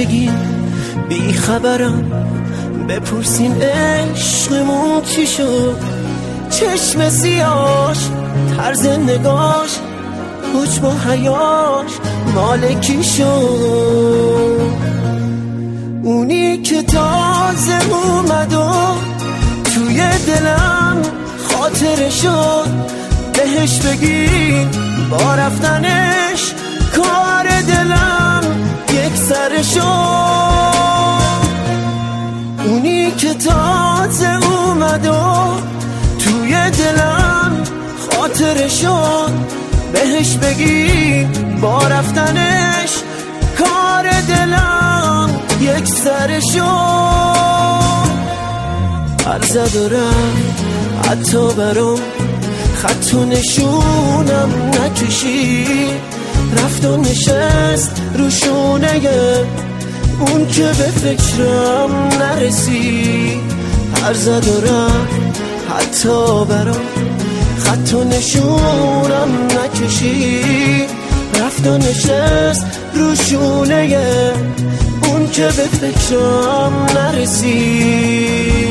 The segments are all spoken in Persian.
بگین بی خبرم، بپرسین عشقمون چی شد. چشم سیاش، طرز نگاش، حجم و حیاش مال کی شد؟ اونی که تازه اومد و توی دلم خاطره شد. بهش بگین با رفتنش کار دلم یک سر شد. اونی که تازه اومد و توی دلم خاطره شد. بهش بگین با رفتنش کار دلم یک سر شد. عرض دارم حتی برام خط و نشونم نکشی. رفت و نشست رو شونه اون که به فکرم نرسی. عرض دارم حتی برام خط و نشونم نکشی. رفت و نشست رو شونه اون که به فکرم نرسی.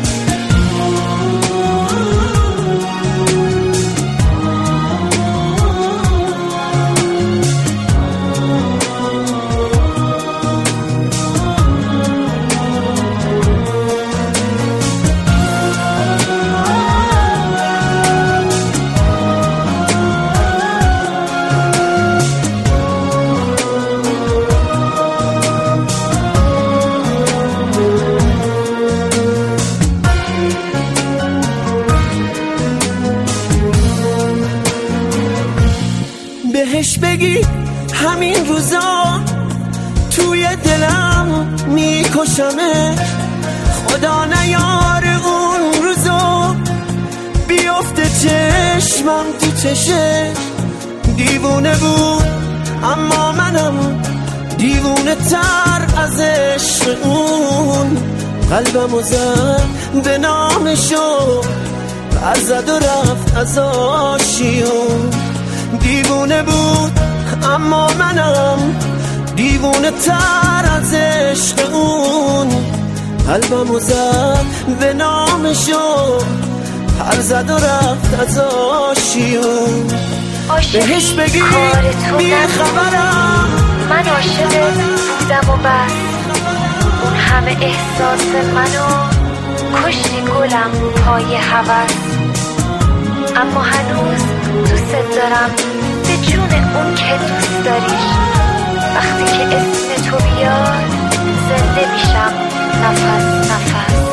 بهش بگی همین روزا توی دلم میکشمه. خدا نیار اون روزا بیفته چشمم تو چشه. دیوونه بود اما منم دیوونه تر از عشق اون. قلبمو زد به نامشو، برزد و رفت از آشیون. دیوونه بود اما منم دیوونه تر از عشق اون. قلبمو زد به نامشو، پر زد و رفت از آشیون. بهش بگی بی خبرم من عاشق بودم و بس. اون همه احساس منو کشتی گلم پای هوس. اما هنوز دوست دارم به جون اون که دوست داریش. وقتی که اسم تو بیاد زنده میشم نفس نفس.